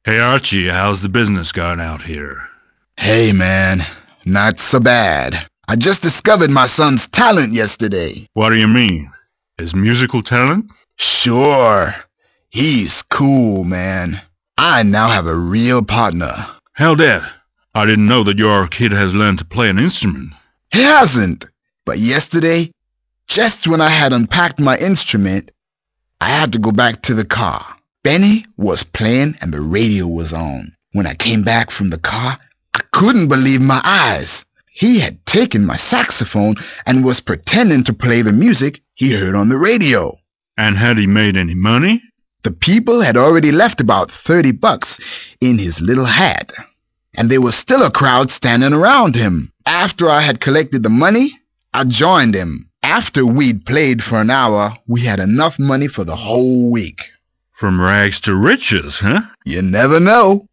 Hey Archie, how's the business going out here? Hey man, not so bad. I just discovered my son's talent yesterday. What do you mean? His musical talent? Sure. He's cool, man. I now have a real partner. Hell, Dad, I didn't know that your kid has learned to play an instrument. He hasn't. But yesterday, just when I had unpacked my instrument, I had to go back to the car. Benny was playing and the radio was on. When I came back from the car, I couldn't believe my eyes. He had taken my saxophone and was pretending to play the music he heard on the radio. And had he made any money? The people had already left about $30 in his little hat, and there was still a crowd standing around him. After I had collected the money, I joined him. After we'd played for an hour, we had enough money for the whole week. From rags to riches, huh? You never know.